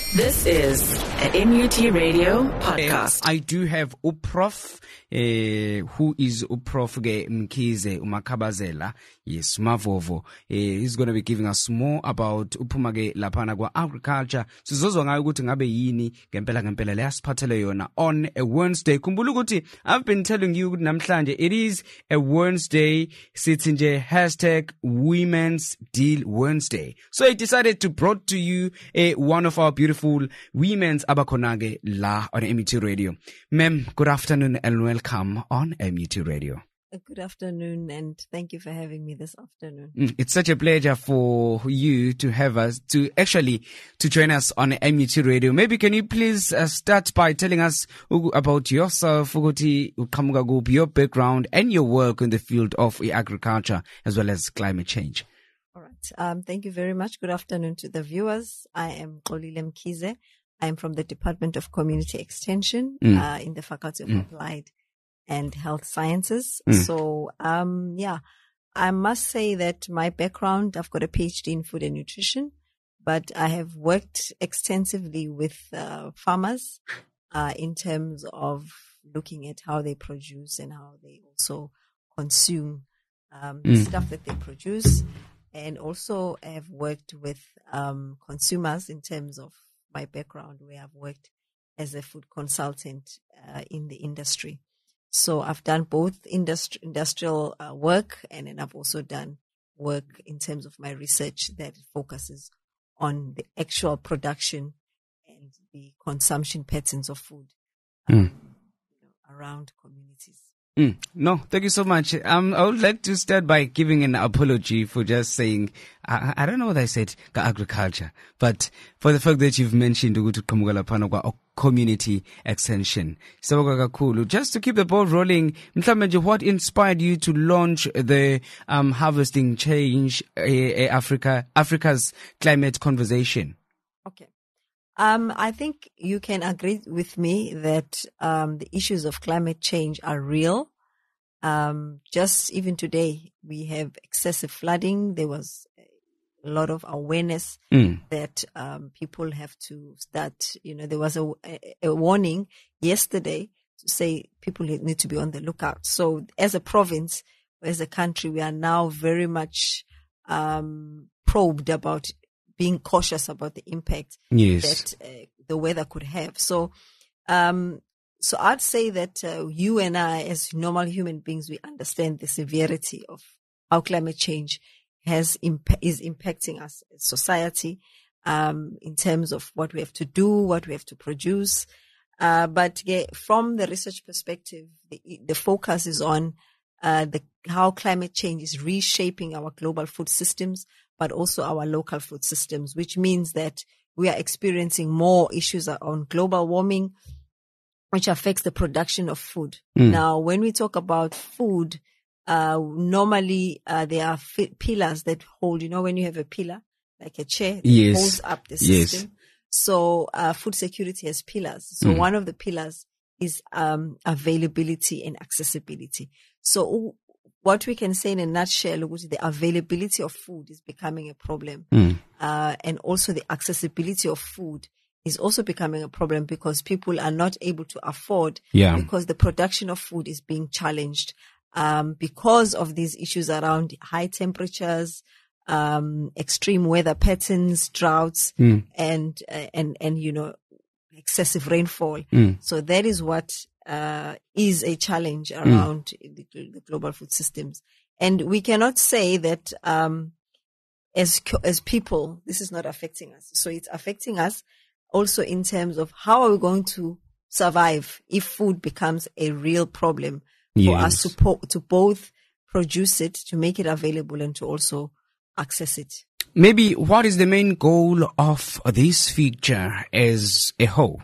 This is an MUT Radio podcast. I do have Uprof, who is Uprof Mkhize Umakhabazela. Yes, Mavovo. He's going to be giving us more about Upumage Lapana kwa agriculture. Sizozwa ngayo ukuthi ngabe yini ngempela le asiphathele yona on a Wednesday. Kumbula ukuthi I've been telling you namhlanje it is a Wednesday. Sithi nje #Women's Deal Wednesday. So I decided to brought to you one of our beautiful women's abakhonage la on MUT Radio. Ma'am, good afternoon and welcome on MUT Radio. Good afternoon, and thank you for having me this afternoon. It's such a pleasure for you to have us, to join us on MUT Radio. Maybe can you please start by telling us about yourself, your background and your work in the field of agriculture as well as climate change. All right. Thank you very much. Good afternoon to the viewers. I am Xolile Mkhize. I am from the Department of Community Extension in the Faculty of Applied and Health Sciences. So, I must say that my background, I've got a PhD in food and nutrition, but I have worked extensively with farmers in terms of looking at how they produce and how they also consume the stuff that they produce. And also I have worked with consumers in terms of my background, where I've worked as a food consultant in the industry. So I've done both industrial work, and then I've also done work in terms of my research that focuses on the actual production and the consumption patterns of food around communities. No, thank you so much. I would like to start by giving an apology for just saying, I don't know what I said, agriculture, but for the fact that you've mentioned community extension. So, just to keep the ball rolling, what inspired you to launch the Harvesting Change Africa's climate conversation? Okay. I think you can agree with me that the issues of climate change are real. Just even today, we have excessive flooding. There was a lot of awareness that people have to start. There was a warning yesterday to say people need to be on the lookout. So as a province, as a country, we are now very much probed about being cautious about the impact that the weather could have. So I'd say that you and I, as normal human beings, we understand the severity of how climate change is impacting us as society in terms of what we have to do, what we have to produce. But from the research perspective, the focus is on how climate change is reshaping our global food systems, but also our local food systems, which means that we are experiencing more issues on global warming, which affects the production of food. Now, when we talk about food, normally there are pillars that hold, when you have a pillar, like a chair, that holds up the system. So food security has pillars. So one of the pillars is availability and accessibility. So what we can say in a nutshell, the availability of food is becoming a problem. And also the accessibility of food is also becoming a problem because people are not able to afford because the production of food is being challenged because of these issues around high temperatures, extreme weather patterns, droughts, and excessive rainfall. So that is what is a challenge around the global food systems. And we cannot say that as people, this is not affecting us. So it's affecting us also in terms of how are we going to survive if food becomes a real problem for us to both produce it, to make it available, and to also access it. Maybe what is the main goal of this feature as a whole?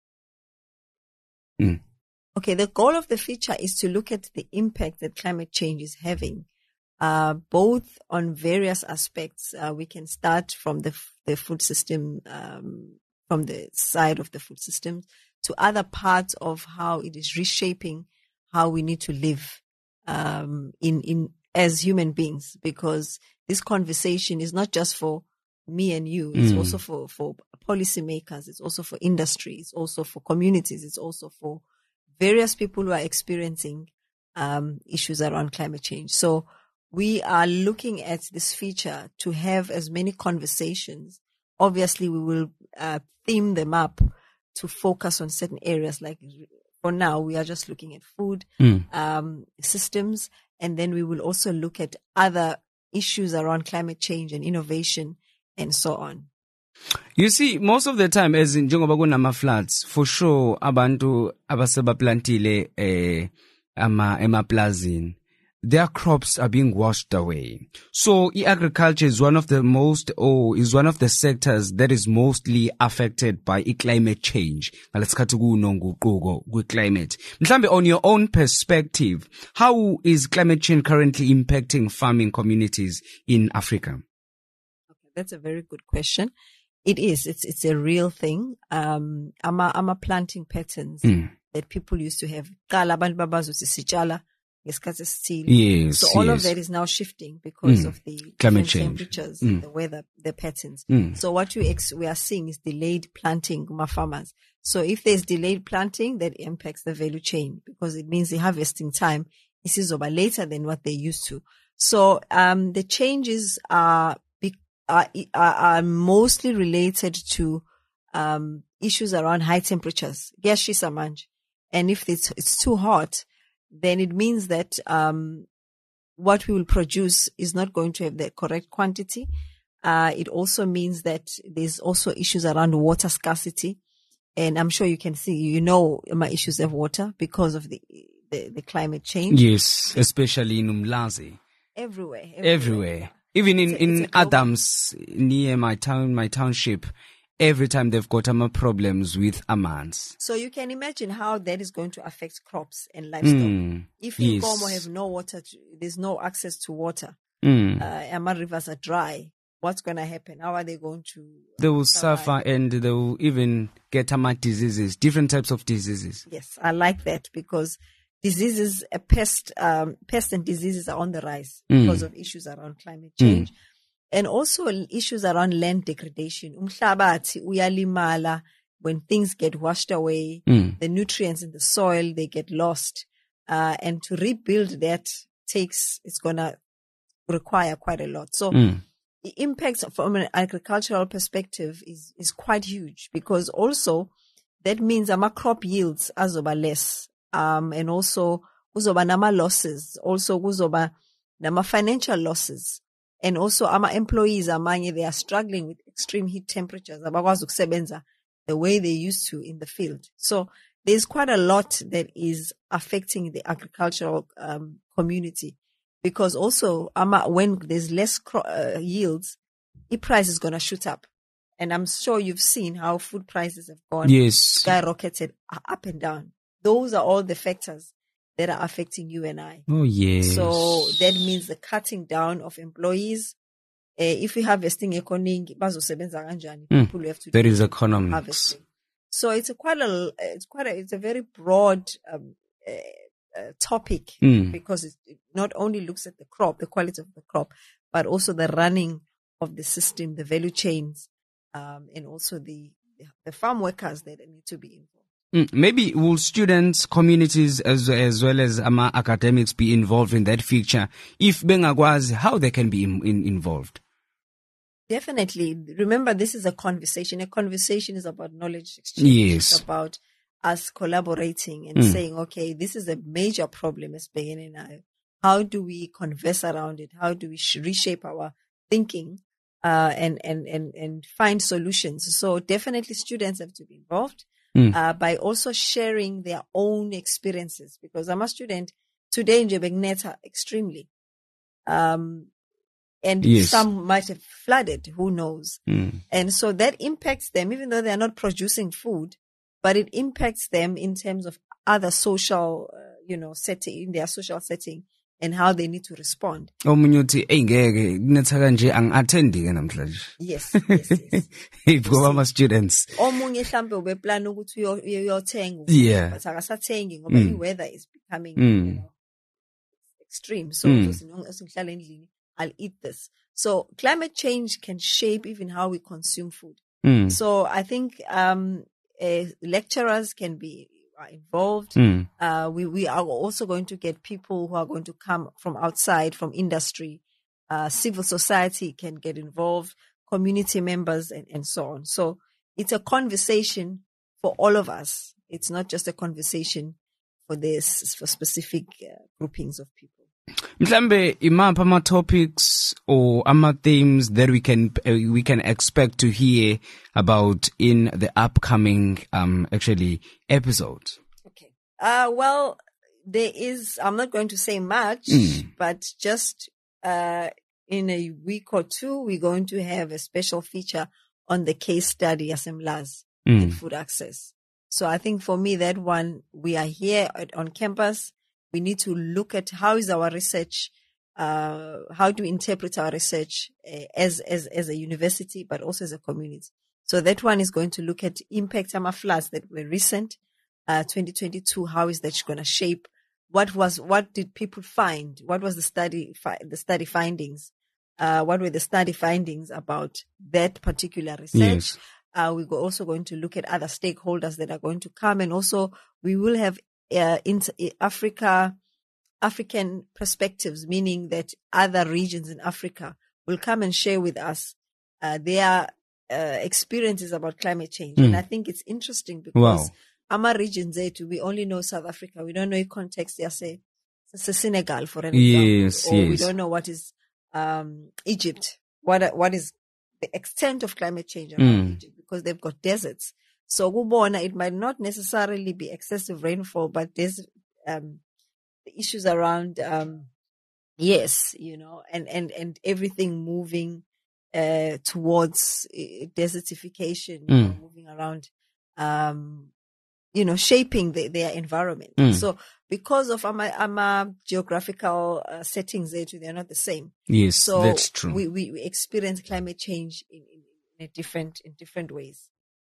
Okay, the goal of the feature is to look at the impact that climate change is having, both on various aspects. We can start from the food system, from the side of the food system, to other parts of how it is reshaping how we need to live in as human beings, because this conversation is not just for me and you. It's also for policymakers. It's also for industry. It's also for communities. It's also for various people who are experiencing issues around climate change. So we are looking at this feature to have as many conversations. Obviously, we will theme them up to focus on certain areas. Like for now, we are just looking at food systems, and then we will also look at other issues around climate change and innovation and so on. You see, most of the time, as in njengoba kunama floods, for sure, abantu abasebaplantile emaplazini, their crops are being washed away. So agriculture is one of the sectors that is mostly affected by climate change. Climate. Mhlambe, on your own perspective, how is climate change currently impacting farming communities in Africa? Okay, that's a very good question. It is. It's a real thing. Ama planting patterns that people used to have. Yes. So all of that is now shifting because of the climate change, temperatures, the weather, the patterns. So what we are seeing is delayed planting farmers. So if there's delayed planting, that impacts the value chain because it means the harvesting time is over later than what they used to. So the changes are mostly related to issues around high temperatures. And if it's too hot, then it means that what we will produce is not going to have the correct quantity. It also means that there's also issues around water scarcity. And I'm sure you can see, my issues of water because of the climate change. Yes, especially in Umlazi. Everywhere. Even in Adams, near my township, every time they've got problems with amans. So you can imagine how that is going to affect crops and livestock. If in Gomo have no water, there's no access to water. Ama rivers are dry. What's going to happen? How are they going to? They will suffer and they will even get diseases, different types of diseases. Yes, I like that because diseases, pest and diseases are on the rise because of issues around climate change. And also issues around land degradation. Umhlabathi uyalimala when things get washed away. The nutrients in the soil, they get lost. And to rebuild that it's going to require quite a lot. So the impact from an agricultural perspective is quite huge because also that means our crop yields azoba less. And also kuzoba nama losses. Also kuzoba nama financial losses. And also, our employees, they are struggling with extreme heat temperatures, the way they used to in the field. So there's quite a lot that is affecting the agricultural community because also, when there's less yields, the price is going to shoot up. And I'm sure you've seen how food prices have gone skyrocketed up and down. Those are all the factors that are affecting you and I. Oh, yes. So that means the cutting down of employees. If we're harvesting people who have to there is economics. Harvesting. So it's a very broad topic because it not only looks at the crop, the quality of the crop, but also the running of the system, the value chains, and also the farm workers that need to be involved. Maybe will students, communities, as well as academics be involved in that feature? If bengakwazi, how they can be involved? Definitely. Remember, this is a conversation. A conversation is about knowledge exchange. Yes. It's about us collaborating and saying, okay, this is a major problem as beginning now. How do we converse around it? How do we reshape our thinking and find solutions? So definitely students have to be involved. By also sharing their own experiences, because I'm a student today in Jebegneta extremely. And some might have flooded, who knows? And so that impacts them, even though they're not producing food, but it impacts them in terms of other social, setting, in their social setting and how they need to respond. Yes. Because I'm students. Yeah. But the weather is becoming extreme. So I'll eat this. So climate change can shape even how we consume food. So I think lecturers can be involved. We are also going to get people who are going to come from outside, from industry. Civil society can get involved, community members, and so on. So it's a conversation for all of us. It's not just a conversation for specific groupings of people. Mhlambe imaphi ama topics or ama themes that we can expect to hear about in the upcoming actually episodes? Okay. Well, there is. I'm not going to say much, but just in a week or two, we're going to have a special feature on the case study assemblers and food access. So I think for me, that one, we are here on campus. We need to look at how is our research, how do we interpret our research as a university, but also as a community. So that one is going to look at impact floods that were recent, 2022. How is that going to shape? What did people find? What was the study findings? What were the study findings about that particular research? Yes. We're also going to look at other stakeholders that are going to come, and also we will have African perspectives, meaning that other regions in Africa will come and share with us their experiences about climate change. And I think it's interesting because our regions, we only know South Africa. We don't know in context. They say Senegal, for an example, or we don't know what is Egypt. What is the extent of climate change around Egypt, because they've got deserts. So it might not necessarily be excessive rainfall, but there's the issues around and everything moving towards desertification, moving around, shaping their environment. So because of our geographical settings, they're not the same. Yes, so that's true. We experience climate change in different ways.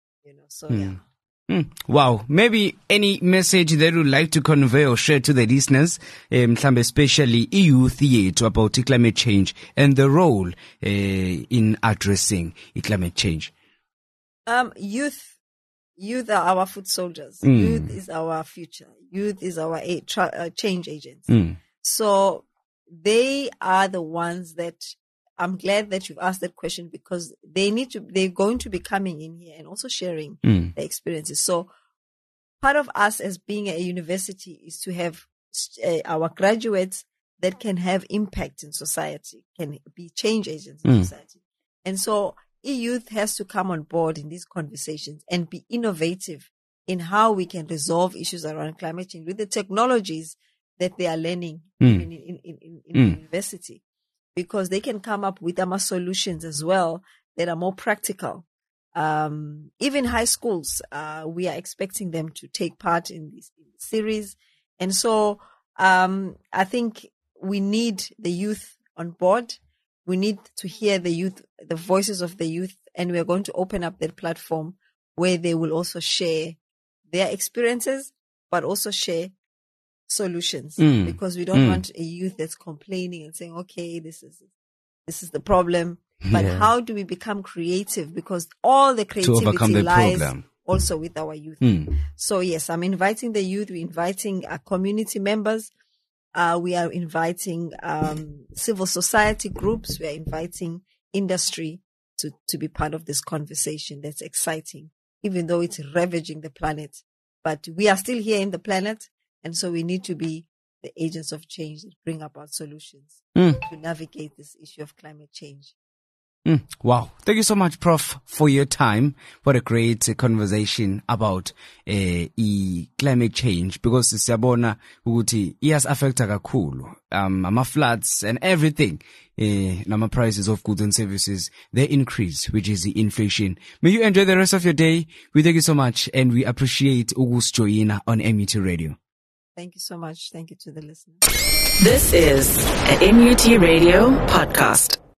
Wow. Maybe any message that you would like to convey or share to the listeners, especially youth yethu, about climate change and the role in addressing climate change? Youth are our foot soldiers. Youth is our future. Youth is our change agents. So they are the ones that I'm glad that you've asked that question, because they're going to be coming in here and also sharing their experiences. So part of us as being a university is to have our graduates that can have impact in society, can be change agents in society. And so youth has to come on board in these conversations and be innovative in how we can resolve issues around climate change with the technologies that they are learning in university. Because they can come up with solutions as well that are more practical. Even high schools, we are expecting them to take part in this series. And so I think we need the youth on board. We need to hear the voices of the youth, and we are going to open up that platform where they will also share their experiences, but also share solutions, because we don't want a youth that's complaining and saying, okay, this is the problem, but how do we become creative? Because all the creativity lies also with our youth. So yes, I'm inviting the youth. We're inviting our community members. We are inviting civil society groups. We are inviting industry to be part of this conversation. That's exciting, even though it's ravaging the planet. But we are still here in the planet. And so we need to be the agents of change that bring about solutions to navigate this issue of climate change. Wow. Thank you so much, Prof, for your time. What a great conversation about climate change, because siyabona ukuthi iyas affecta kakhulu ama floods and everything, nama prices of goods and services, they increase, which is the inflation. May you enjoy the rest of your day. We thank you so much, and we appreciate Joyina on MUT Radio. Thank you so much. Thank you to the listeners. This is a MUT Radio podcast.